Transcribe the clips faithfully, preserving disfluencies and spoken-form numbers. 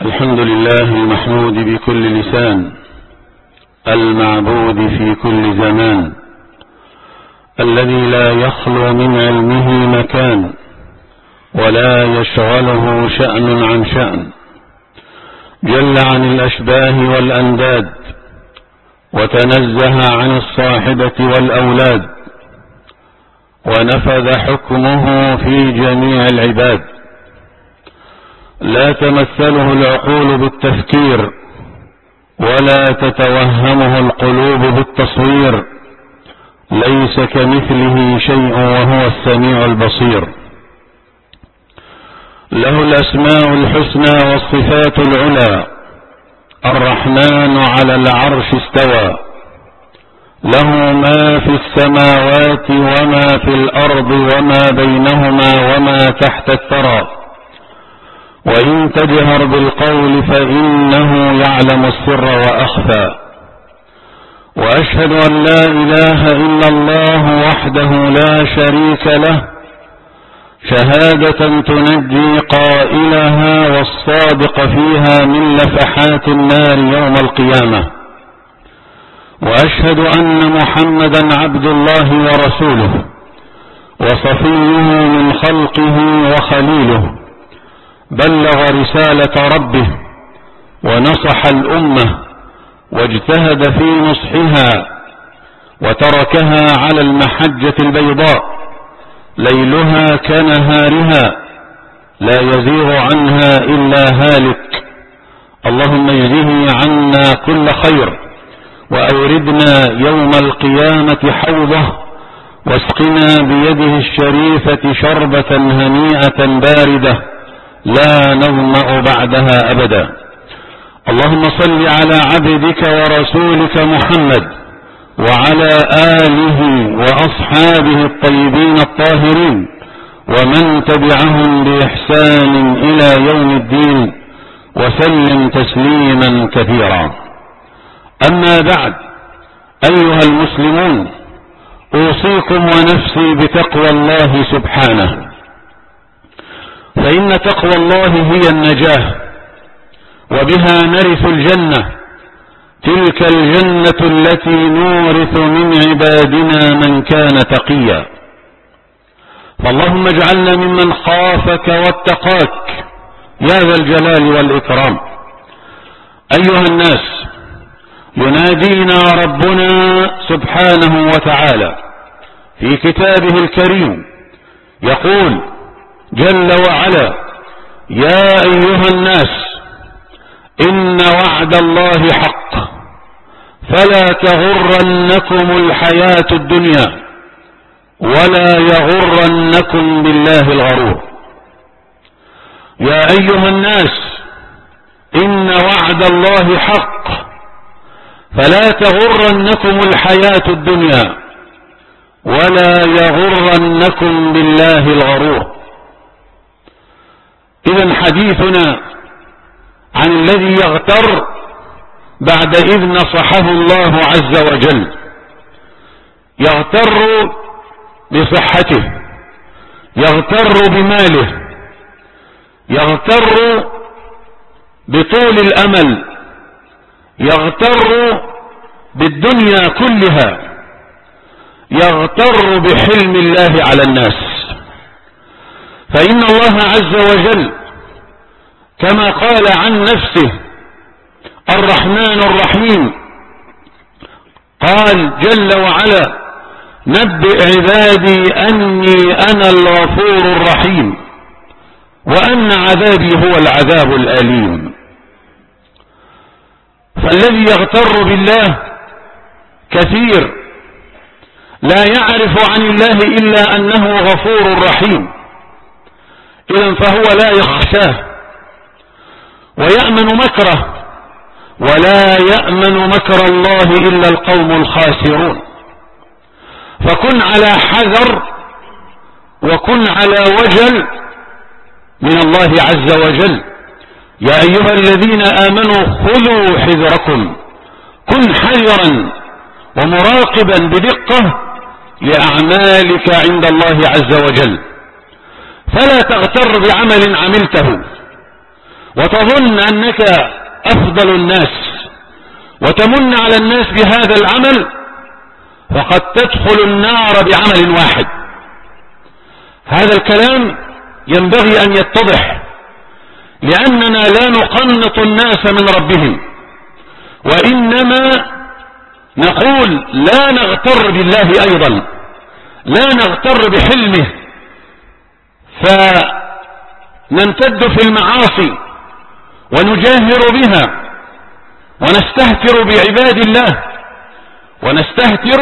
الحمد لله المحمود بكل لسان، المعبود في كل زمان، الذي لا يخلو من علمه مكان ولا يشغله شأن عن شأن، جل عن الأشباه والأنداد وتنزه عن الصاحبة والأولاد، ونفذ حكمه في جميع العباد. لا تمثله العقول بالتفكير ولا تتوهمه القلوب بالتصوير، ليس كمثله شيء وهو السميع البصير. له الأسماء الحسنى والصفات العلى، الرحمن على العرش استوى، له ما في السماوات وما في الأرض وما بينهما وما تحت الثرى، وإن تجهر بالقول فإنه يعلم السر وأخفى. وأشهد أن لا إله إلا الله وحده لا شريك له، شهادة تنجي قائلها والصادق فيها من لفحات النار يوم القيامة. وأشهد أن محمدا عبد الله ورسوله وصفيه من خلقه وخليله، بلغ رسالة ربه ونصح الأمة واجتهد في نصحها، وتركها على المحجة البيضاء ليلها كنهارها، لا يزيغ عنها إلا هالك. اللهم اجزه عنا كل خير، وأوردنا يوم القيامة حوضه، واسقنا بيده الشريفة شربة هنيئة باردة لا نظمأ بعدها أبدا. اللهم صل على عبدك ورسولك محمد وعلى آله وأصحابه الطيبين الطاهرين، ومن تبعهم بإحسان إلى يوم الدين، وسلم تسليما كثيرا. أما بعد، أيها المسلمون، أوصيكم ونفسي بتقوى الله سبحانه، فإن تقوى الله هي النجاة، وبها نرث الجنة، تلك الجنة التي نورث من عبادنا من كان تقيا. فاللهم اجعلنا ممن خافك واتقاك يا ذا الجلال والإكرام. أيها الناس، ينادينا ربنا سبحانه وتعالى في كتابه الكريم، يقول جل وعلا: يا أيها الناس إن وعد الله حق، فلا تغرنكم الحياة الدنيا ولا يغرنكم بالله الغرور. يا أيها الناس إن وعد الله حق، فلا تغرنكم الحياة الدنيا ولا يغرنكم بالله الغرور. إذن حديثنا عن الذي يغتر بعد إذ نصحه الله عز وجل، يغتر بصحته، يغتر بماله، يغتر بطول الأمل، يغتر بالدنيا كلها، يغتر بحلم الله على الناس. فإن الله عز وجل كما قال عن نفسه الرحمن الرحيم، قال جل وعلا: نبئ عبادي أني أنا الغفور الرحيم وأن عذابي هو العذاب الأليم. فالذي يغتر بالله كثير، لا يعرف عن الله إلا أنه غفور رحيم، إذن فهو لا يخشاه ويأمن مكره، ولا يأمن مكر الله إلا القوم الخاسرون. فكن على حذر وكن على وجل من الله عز وجل. يا أيها الذين آمنوا خذوا حذركم، كن حذرا ومراقبا بدقة لأعمالك عند الله عز وجل، فلا تغتر بعمل عملته وتظن أنك أفضل الناس وتمن على الناس بهذا العمل، فقد تدخل النار بعمل واحد. هذا الكلام ينبغي أن يتضح، لأننا لا نقنط الناس من ربهم، وإنما نقول لا نغتر بالله أيضا، لا نغتر بحلمه فنمتد في المعاصي ونجاهر بها ونستهتر بعباد الله ونستهتر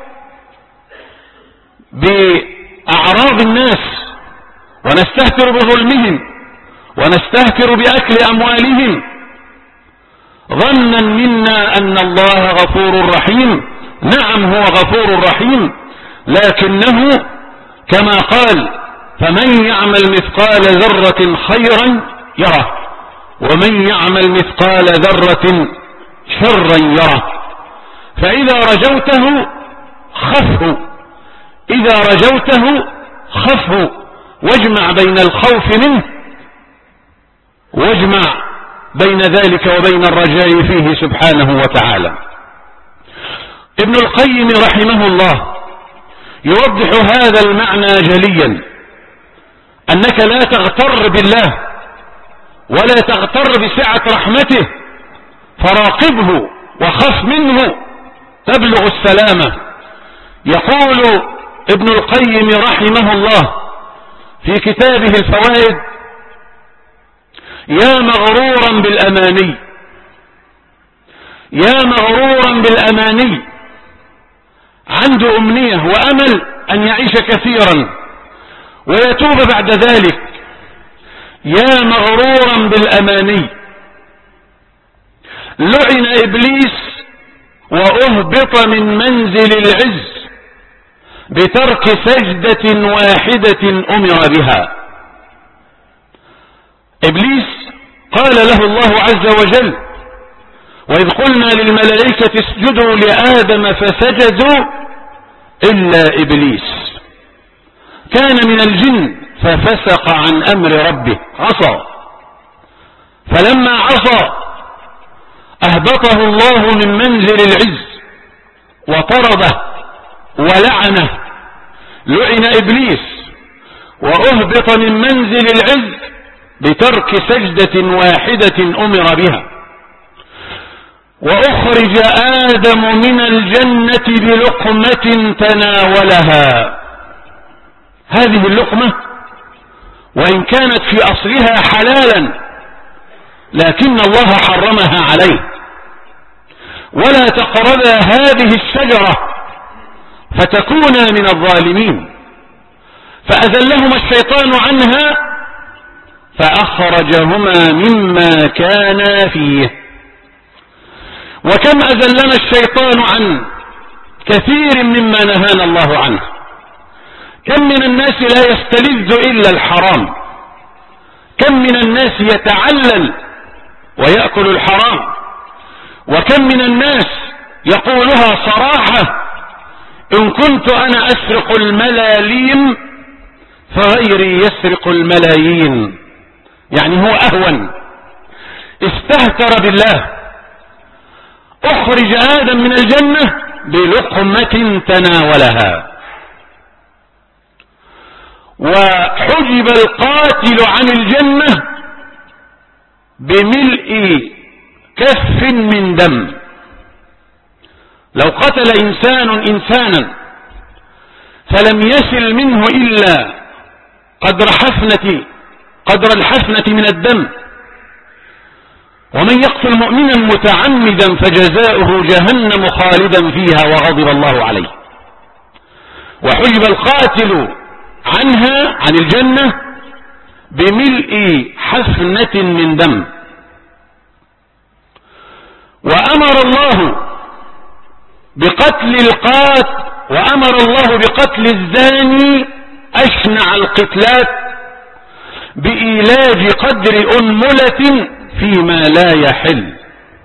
بأعراض الناس ونستهتر بظلمهم ونستهتر بأكل أموالهم، ظنا منا أن الله غفور رحيم. نعم هو غفور رحيم، لكنه كما قال: فمن يعمل مثقال ذرة خيرا يره ومن يعمل مثقال ذرة شرا يره. فإذا رجوته خفه، إذا رجوته خفه، واجمع بين الخوف منه واجمع بين ذلك وبين الرجاء فيه سبحانه وتعالى. ابن القيم رحمه الله يوضح هذا المعنى جليا، أنك لا تغتر بالله ولا تغتر بسعة رحمته، فراقبه وخف منه تبلغ السلامة. يقول ابن القيم رحمه الله في كتابه الفوائد: يا مغرورا بالأماني، يا مغرورا بالأماني، عنده أمنية وأمل أن يعيش كثيرا ويتوب بعد ذلك. يا مغرورا بالأماني، لعن إبليس وأهبط من منزل العز بترك سجدة واحدة أمر بها. إبليس قال له الله عز وجل: وإذ قلنا للملائكة اسجدوا لآدم فسجدوا إلا إبليس كان من الجن ففسق عن أمر ربه، عصى. فلما عصى أهبطه الله من منزل العز وطرده ولعنه. لعن إبليس وأهبط من منزل العز بترك سجدة واحدة أمر بها. وأخرج آدم من الجنة بلقمة تناولها. هذه اللقمة وإن كانت في أصلها حلالا لكن الله حرمها عليه: ولا تقربا هذه الشجرة فتكونا من الظالمين. فأذلهما الشيطان عنها فأخرجهما مما كانا فيه. وكم أذلنا الشيطان عن كثير مما نهانا الله عنه. كم من الناس لا يستلذ إلا الحرام، كم من الناس يتعلل ويأكل الحرام، وكم من الناس يقولها صراحة: إن كنت أنا أسرق الملاليم فغيري يسرق الملايين. يعني هو أهون، استهتر بالله. أخرج آدم من الجنة بلقمة تناولها. وحجب القاتل عن الجنة بملء كف من دم. لو قتل إنسان إنسانا فلم يسل منه إلا قدر حفنة قدر الحفنة من الدم، ومن يقتل مؤمنا متعمدا فجزاؤه جهنم خالدا فيها وغضب الله عليه. وحجب القاتل عنها عن الجنة بملء حفنة من دم. وأمر الله بقتل القاتل وأمر الله بقتل الزاني أشنع القتلات بإيلاج قدر أنملة فيما لا يحل.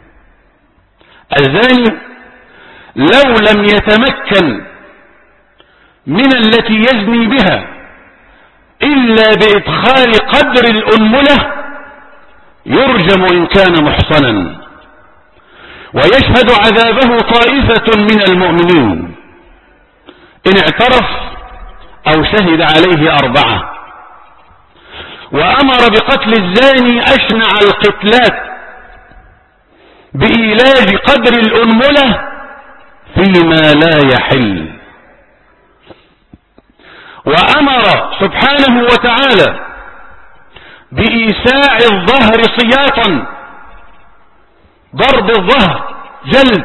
الزاني لو لم يتمكن من التي يزني بها إلا بإدخال قدر الأنملة يرجم إن كان محصنا، ويشهد عذابه طائفة من المؤمنين إن اعترف أو شهد عليه أربعة. وأمر بقتل الزاني أشنع القتلات بإيلاج قدر الأنملة فيما لا يحل. وأمر سبحانه وتعالى بإيساع الظهر صياطا، ضرب الظهر جلد.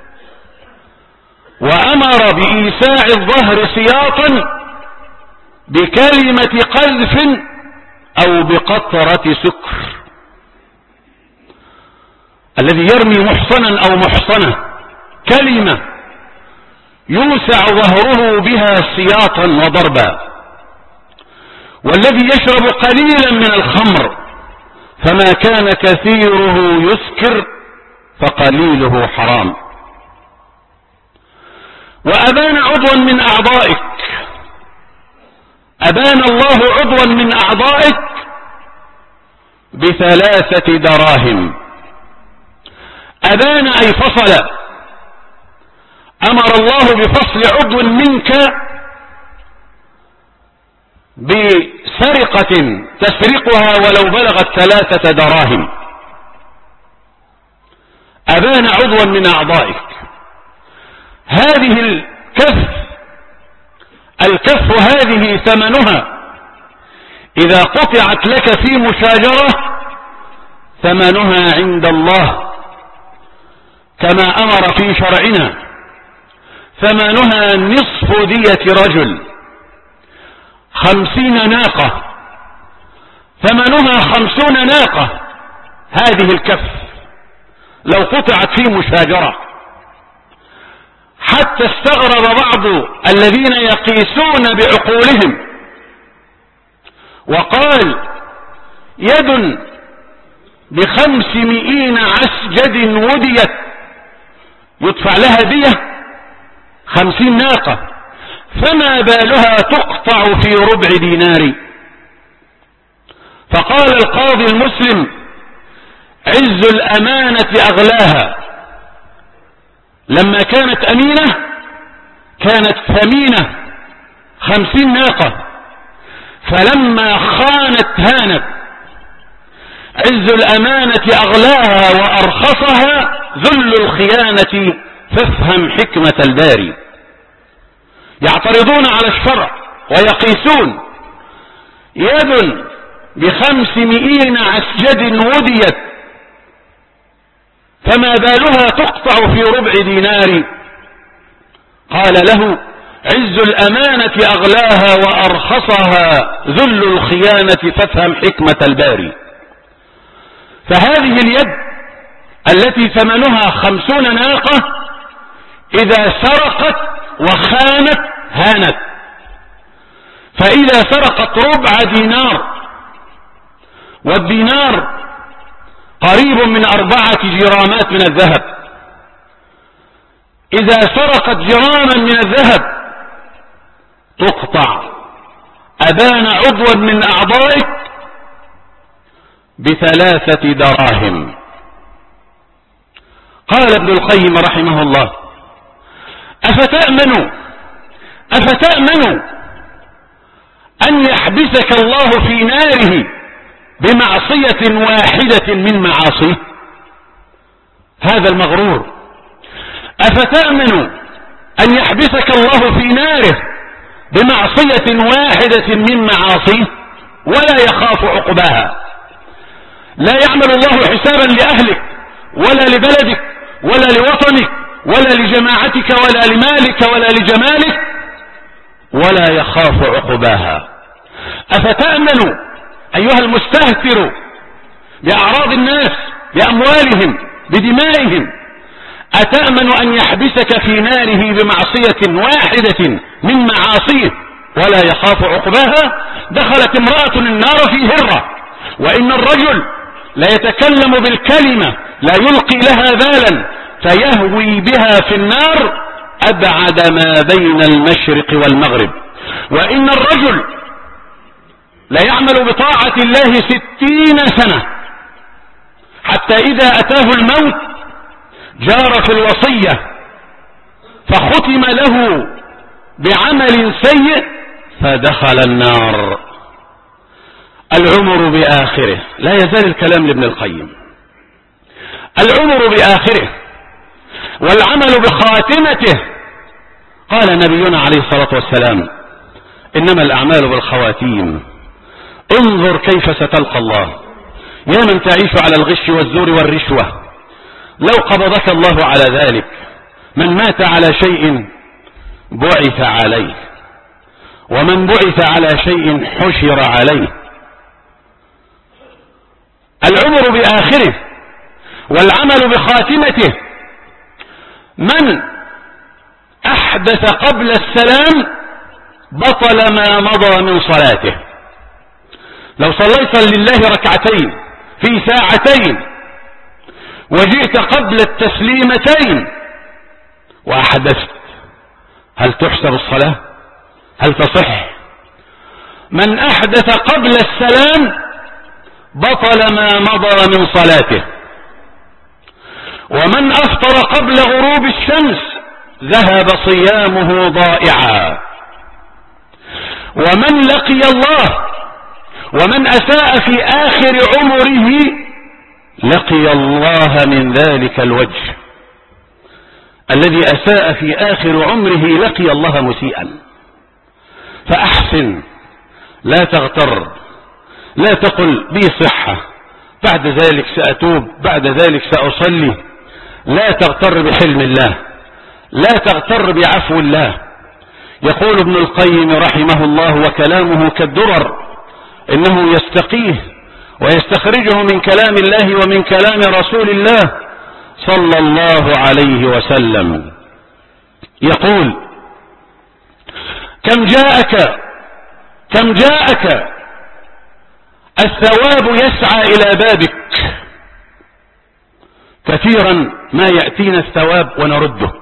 وأمر بإيساع الظهر سياطا بكلمة قذف أو بقطرة سكر. الذي يرمي محصنا أو محصنة كلمة يوسع ظهره بها سياطا وضربا. والذي يشرب قليلا من الخمر فما كان كثيره يسكر فقليله حرام. وأبان عضوا من أعضائك، أبان الله عضوا من أعضائك بثلاثة دراهم. أبان أي فصل. أمر الله بفصل عضو منك بسرقة تسرقها ولو بلغت ثلاثة دراهم. أبان عضوا من أعضائك. هذه الكف الكف هذه ثمنها إذا قطعت لك في مشاجرة ثمنها عند الله كما أمر في شرعنا، ثمنها نصف دية رجل، خمسين ناقة، ثمنها خمسون ناقة. هذه الكف لو قطعت في مشاجرة، حتى استغرب بعض الذين يقيسون بعقولهم وقال يد بخمسمائين عسجد وديت يدفع لها دية خمسين ناقة، فما بالها تقطع في ربع دينار. فقال القاضي المسلم عز الأمانة أغلاها. لما كانت أمينة كانت ثمينة خمسين ناقة، فلما خانت هانت. عز الأمانة أغلاها وأرخصها ذل الخيانة فافهم حكمة الباري. يعترضون على الشرع ويقيسون يد بخمسمائين عسجد وديت فما بالها تقطع في ربع دينار. قال له عز الأمانة أغلاها وأرخصها ذل الخيانة فافهم حكمة الباري. فهذه اليد التي ثمنها خمسون ناقة إذا سرقت وخانت هانت. فإذا سرقت ربع دينار، والدينار قريب من أربعة جرامات من الذهب، إذا سرقت جراما من الذهب تقطع. أبان عضوا من أعضائك بثلاثة دراهم. قال ابن القيم رحمه الله أفتأمن أفتأمن أن يحبسك الله في ناره بمعصية واحدة من معاصيه؟ هذا المغرور. أفتأمن أن يحبسك الله في ناره بمعصية واحدة من معاصيه ولا يخاف عقباها؟ لا يعمل الله حسابا لأهلك ولا لبلدك ولا لوطنك ولا لجماعتك ولا لمالك ولا لجمالك، ولا يخاف عقباها. أفتأمن أيها المستهتر بأعراض الناس بأموالهم بدمائهم، أتأمن أن يحبسك في ناره بمعصية واحدة من معاصيه ولا يخاف عقباها؟ دخلت امرأة النار في هرة، وإن الرجل لا يتكلم بالكلمة لا يلقي لها بالا فيهوي بها في النار أبعد ما بين المشرق والمغرب. وإن الرجل لا يعمل بطاعة الله ستين سنة حتى إذا أتاه الموت جار في الوصية فختم له بعمل سيء فدخل النار. العمر بآخره، لا يزال الكلام لابن القيم، العمر بآخره والعمل بخاتمته. قال نبينا عليه الصلاة والسلام إنما الأعمال بالخواتيم. انظر كيف ستلقى الله يا من تعيش على الغش والزور والرشوة، لو قبضك الله على ذلك. من مات على شيء بعث عليه، ومن بعث على شيء حشر عليه. العمر بآخره والعمل بخاتمته. من أحدث قبل السلام بطل ما مضى من صلاته. لو صليت لله ركعتين في ساعتين وجئت قبل التسليمتين وأحدثت، هل تحسب الصلاة؟ هل تصح؟ من أحدث قبل السلام بطل ما مضى من صلاته. ومن أفطر قبل غروب الشمس ذهب صيامه ضائعا. ومن لقي الله ومن أساء في آخر عمره لقي الله من ذلك الوجه. الذي أساء في آخر عمره لقي الله مسيئا. فأحسن، لا تغتر، لا تقل بي صحة بعد ذلك سأتوب، بعد ذلك سأصلي. لا تغتر بحلم الله، لا تغتر بعفو الله. يقول ابن القيم رحمه الله وكلامه كالدرر، إنه يستقيه ويستخرجه من كلام الله ومن كلام رسول الله صلى الله عليه وسلم. يقول كم جاءك كم جاءك الثواب يسعى إلى بابك. كثيرا ما يأتينا الثواب ونرده.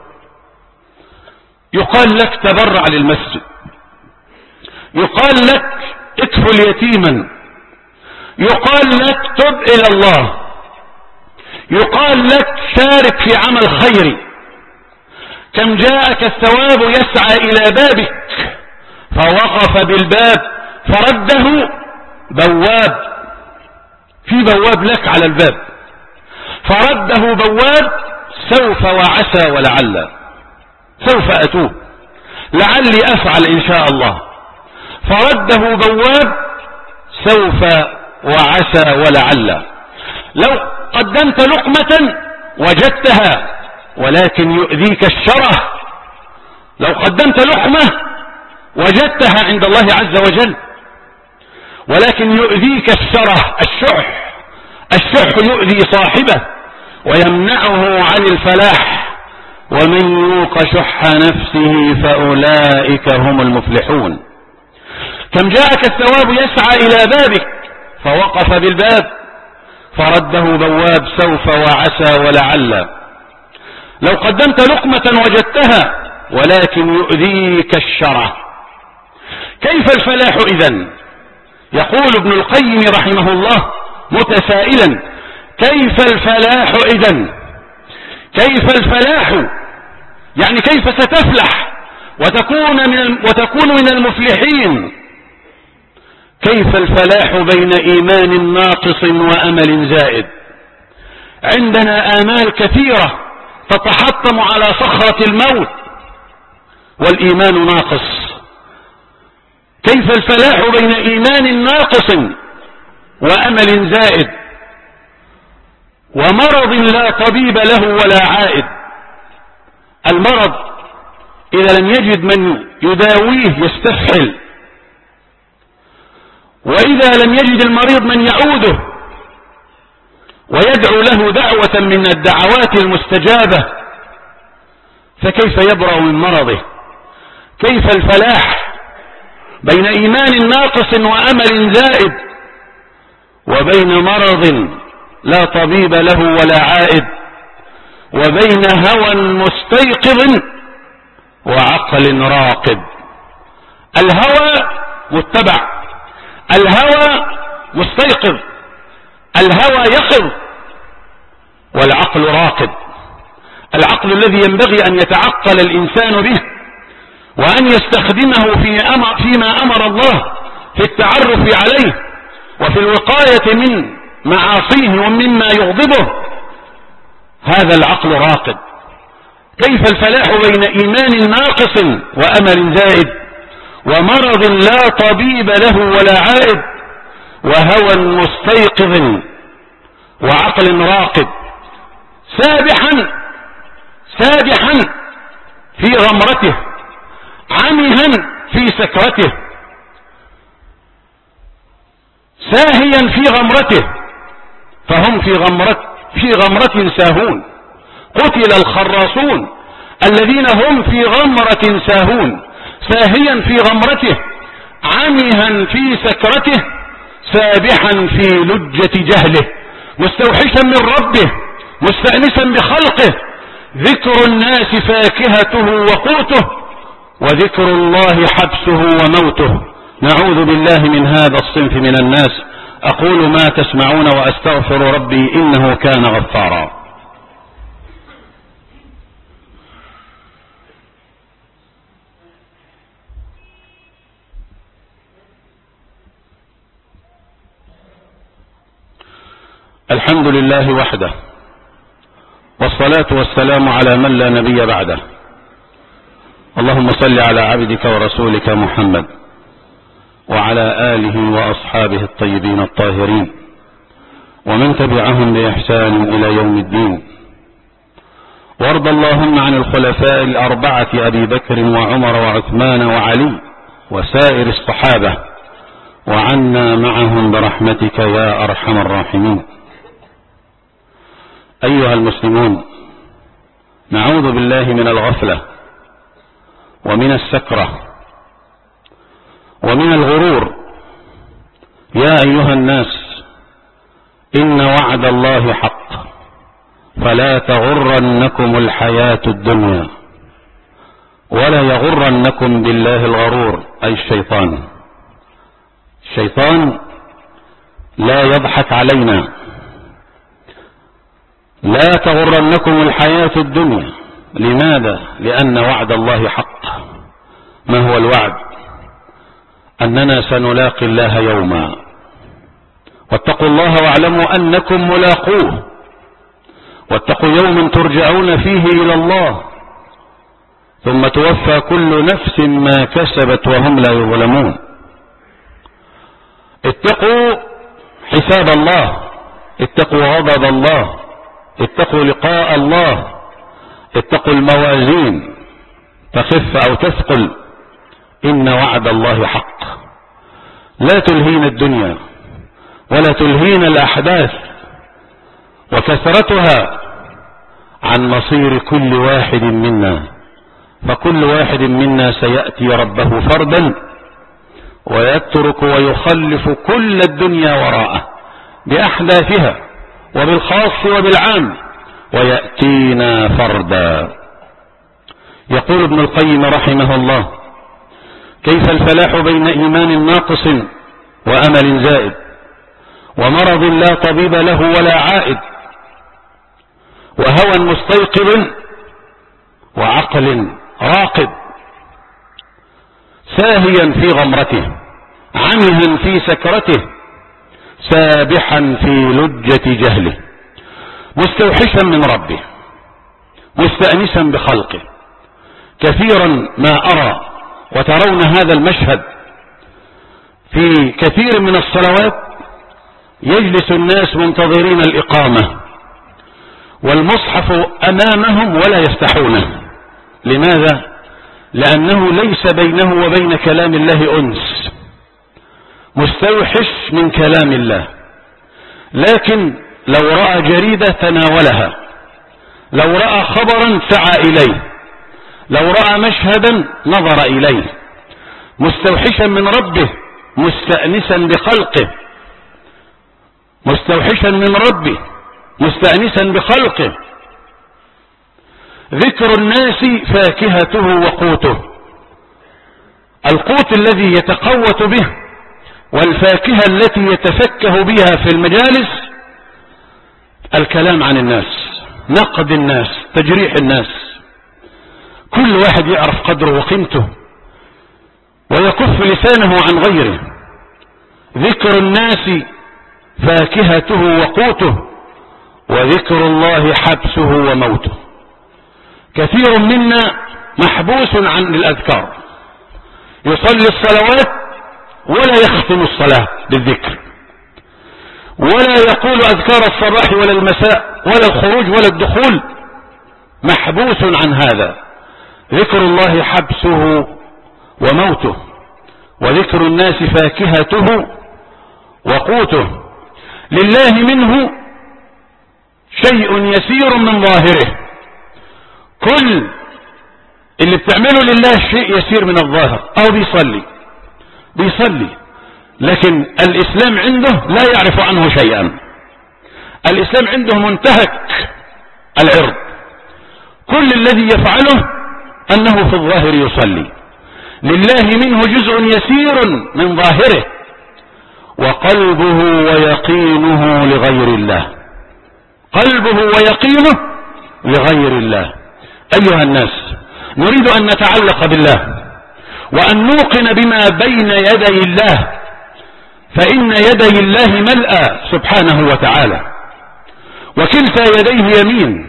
يقال لك تبرع للمسجد، يقال لك اكفل يتيما، يقال لك تب إلى الله، يقال لك شارك في عمل خيري. كم جاءك الثواب يسعى إلى بابك فوقف بالباب فرده بواب، في بواب لك على الباب، فرده بواب سوف وعسى ولعل، سوف أتوب لعلي أفعل إن شاء الله. فرده بواب سوف وعسى ولعل. لو قدمت لقمة وجدتها ولكن يؤذيك الشره. لو قدمت لقمة وجدتها عند الله عز وجل ولكن يؤذيك الشره، الشح. الشح يؤذي صاحبه ويمنعه عن الفلاح. ومن يوق شح نفسه فأولئك هم المفلحون. كم جاءك الثواب يسعى إلى بابك فوقف بالباب فرده بواب سوف وعسى ولعل. لو قدمت لقمة وجدتها ولكن يؤذيك الشره. كيف الفلاح إذن؟ يقول ابن القيم رحمه الله متسائلا كيف الفلاح إذن؟ كيف الفلاح يعني كيف ستفلح وتكون من وتكون من المفلحين؟ كيف الفلاح بين إيمان ناقص وأمل زائد؟ عندنا آمال كثيرة تتحطم على صخرة الموت والإيمان ناقص. كيف الفلاح بين إيمان ناقص وأمل زائد ومرض لا طبيب له ولا عائد؟ المرض إذا لم يجد من يداويه يستفحل، وإذا لم يجد المريض من يعوده ويدعو له دعوة من الدعوات المستجابة فكيف يبرأ من مرضه؟ كيف الفلاح بين إيمان ناقص وأمل زائد وبين مرض لا طبيب له ولا عائد وبين هوى مستيقظ وعقل راقد؟ الهوى متبع، الهوى مستيقظ، الهوى يقظ، والعقل راقد. العقل الذي ينبغي أن يتعقل الإنسان به وأن يستخدمه في أمر فيما أمر الله في التعرف عليه وفي الوقاية من معاصيه ومما يغضبه. هذا العقل راقد. كيف الفلاح بين إيمان ناقص وأمل زائد ومرض لا طبيب له ولا عائد وهوى مستيقظ وعقل راقد سابحا سابحا في غمرته عمها في سكرته ساهيا في غمرته فهم في غمرة في غمرة ساهون. قتل الخراصون الذين هم في غمرة ساهون ساهيا في غمرته عمها في سكرته سابحا في لجة جهله مستوحشا من ربه مستأنسا بخلقه. ذكر الناس فاكهته وقوته وذكر الله حبسه وموته. نعوذ بالله من هذا الصنف من الناس. أقول ما تسمعون وأستغفر ربي إنه كان غفارا. الحمد لله وحده والصلاة والسلام على من لا نبي بعده. اللهم صل على عبدك ورسولك محمد وعلى آله وأصحابه الطيبين الطاهرين ومن تبعهم بإحسان إلى يوم الدين. وارض اللهم عن الخلفاء الأربعة أبي بكر وعمر وعثمان وعلي وسائر الصحابة وعنا معهم برحمتك يا أرحم الراحمين. أيها المسلمون، نعوذ بالله من الغفلة ومن السكرة ومن الغرور. يا أيها الناس، إن وعد الله حق فلا تغرنكم الحياة الدنيا ولا يغرنكم بالله الغرور، أي الشيطان. الشيطان لا يضحك علينا. لا تغرنكم الحياة الدنيا. لماذا؟ لأن وعد الله حق. ما هو الوعد؟ أننا سنلاقي الله يوما. واتقوا الله واعلموا أنكم ملاقوه. واتقوا يوما ترجعون فيه إلى الله ثم توفى كل نفس ما كسبت وهم لا يظلمون. اتقوا حساب الله، اتقوا غضب الله، اتقوا لقاء الله، اتقوا الموازين تخف أو تثقل. إن وعد الله حق. لا تلهين الدنيا ولا تلهين الأحداث وكثرتها عن مصير كل واحد منا، فكل واحد منا سيأتي ربه فردا ويترك ويخلف كل الدنيا وراءه بأحداثها وبالخاص وبالعام ويأتينا فردا. يقول ابن القيم رحمه الله: كيف الفلاح بين إيمان ناقص وأمل زائد ومرض لا طبيب له ولا عائد وهوى مستيقظ وعقل راقد ساهيا في غمرته عمها في سكرته سابحا في لجة جهله مستوحشا من ربه مستأنسا بخلقه. كثيرا ما أرى وترون هذا المشهد في كثير من الصلوات، يجلس الناس منتظرين الإقامة والمصحف أمامهم ولا يفتحونه. لماذا؟ لأنه ليس بينه وبين كلام الله أنس، مستوحش من كلام الله. لكن لو رأى جريدة تناولها، لو رأى خبرا سعى إليه، لو رأى مشهدا نظر إليه، مستوحشا من ربه مستأنسا بخلقه، مستوحشا من ربه مستأنسا بخلقه. ذكر الناس فاكهته وقوته. القوت الذي يتقوت به والفاكهة التي يتفكه بها في المجالس الكلام عن الناس، نقد الناس، تجريح الناس. كل واحد يعرف قدره وقيمته ويكف لسانه عن غيره. ذكر الناس فاكهته وقوته، وذكر الله حبسه وموته. كثير منا محبوس عن الأذكار، يصلي الصلوات ولا يختم الصلاة بالذكر، ولا يقول أذكار الصباح ولا المساء ولا الخروج ولا الدخول، محبوس عن هذا. ذكر الله حبسه وموته، وذكر الناس فاكهته وقوته. لله منه شيء يسير من ظاهره. كل اللي بتعمله لله شيء يسير من الظاهر، او بيصلي بيصلي لكن الاسلام عنده لا يعرف عنه شيئا. الاسلام عنده منتهك العرض. كل الذي يفعله انه في الظاهر يصلي. لله منه جزء يسير من ظاهره، وقلبه ويقينه لغير الله. قلبه ويقينه لغير الله. أيها الناس، نريد أن نتعلق بالله وأن نوقن بما بين يدي الله، فإن يدي الله ملأى سبحانه وتعالى، وكلتا يديه يمين،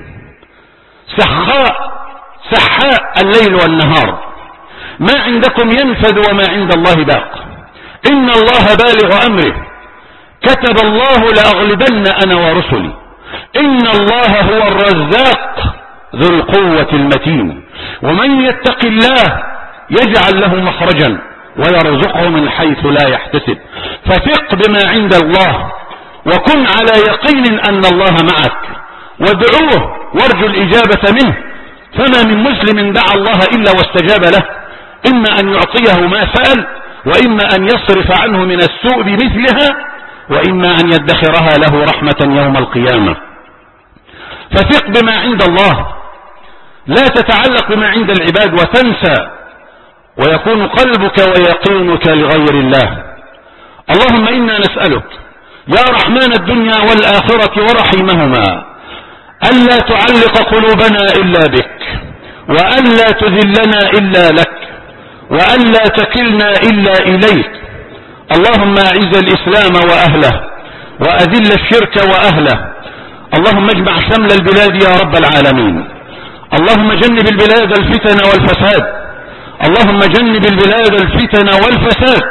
سخاء سحاء الليل والنهار. ما عندكم ينفد وما عند الله باق. إن الله بالغ أمره، كتب الله لأغلبن أنا ورسلي. إن الله هو الرزاق ذو القوة المتين. ومن يتق الله يجعل له مخرجا ويرزقه من حيث لا يحتسب. فثق بما عند الله، وكن على يقين أن الله معك، وادعوه وارجو الإجابة منه. فما من مسلم دعا الله إلا واستجاب له، إما أن يعطيه ما سأل، وإما أن يصرف عنه من السوء بمثلها، وإما أن يدخرها له رحمة يوم القيامة. فثق بما عند الله، لا تتعلق بما عند العباد وتنسى، ويكون قلبك ويقينك لغير الله. اللهم إنا نسألك يا رحمن الدنيا والآخرة ورحيمهما ألا تعلق قلوبنا إلا بك، وألا تذلنا إلا لك، وألا تكلنا إلا إليك. اللهم أعز الإسلام وأهله، وأذل الشرك وأهله. اللهم اجمع شمل البلاد يا رب العالمين. اللهم جنب البلاد الفتن والفساد. اللهم جنب البلاد الفتن والفساد.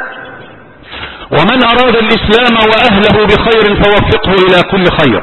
ومن أراد الإسلام وأهله بخير فوفقه إلى كل خير،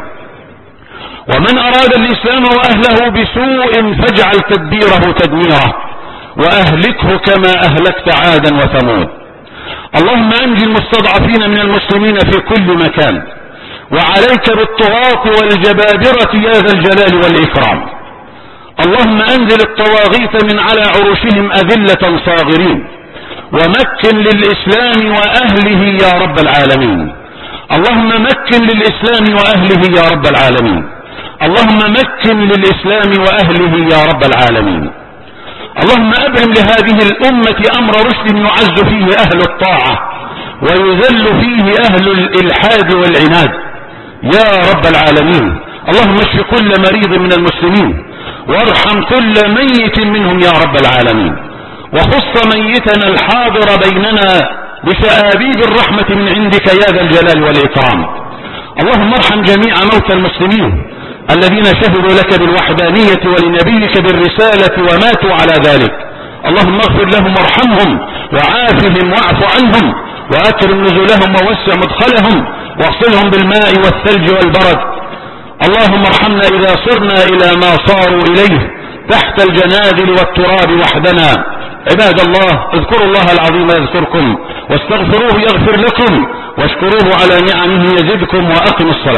ومن أراد الإسلام وأهله بسوء فاجعل تدبيره تدميره، وأهلكه كما أهلكت عادا وثمود. اللهم أنجي المستضعفين من المسلمين في كل مكان، وعليك بالطغاة والجبابرة يا ذا الجلال والإكرام. اللهم أنزل الطواغيت من على عروشهم أذلة صاغرين، ومكن للإسلام وأهله يا رب العالمين. اللهم مكن للإسلام وأهله يا رب العالمين. اللهم مكن للإسلام وأهله يا رب العالمين. اللهم أبرم لهذه الأمة أمر رشد يعز فيه أهل الطاعة ويذل فيه أهل الإلحاد والعناد يا رب العالمين. اللهم اشف كل مريض من المسلمين، وارحم كل ميت منهم يا رب العالمين، وخص ميتنا الحاضر بيننا بشآبيب الرحمة من عندك يا ذا الجلال والإكرام. اللهم ارحم جميع موتى المسلمين الذين شهدوا لك بالوحدانية ولنبيك بالرسالة وماتوا على ذلك. اللهم اغفر لهم وارحمهم وعافهم واعف عنهم وأكرم نزلهم ووسع مدخلهم واغسلهم بالماء والثلج والبرد. اللهم ارحمنا إذا صرنا إلى ما صاروا إليه تحت الجنادل والتراب وحدنا. عباد الله، اذكروا الله العظيم يذكركم، واستغفروه يغفر لكم، واشكروه على نعمه يزدكم، وأقم الصلاة.